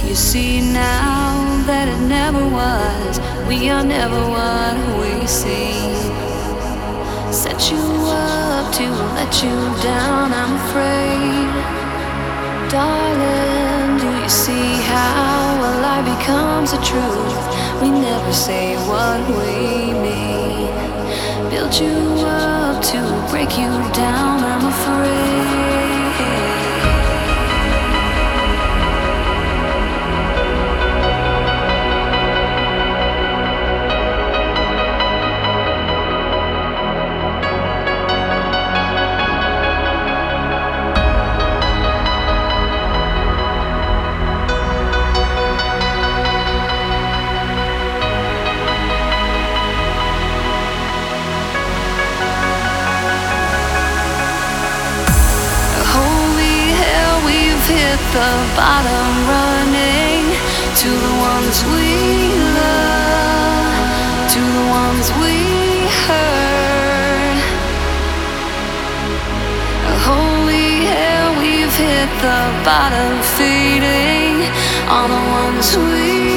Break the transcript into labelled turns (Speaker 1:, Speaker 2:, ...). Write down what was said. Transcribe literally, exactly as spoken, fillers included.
Speaker 1: you see now that it never was? We are never what we seem. Set you up to let you down, I'm afraid. Darling, do you see how a lie becomes a truth? We never say what we mean. Build you up to break you down, I'm afraid. The bottom running to the ones we love, to the ones we hurt. Holy hell, we've hit the bottom, feeding on the ones we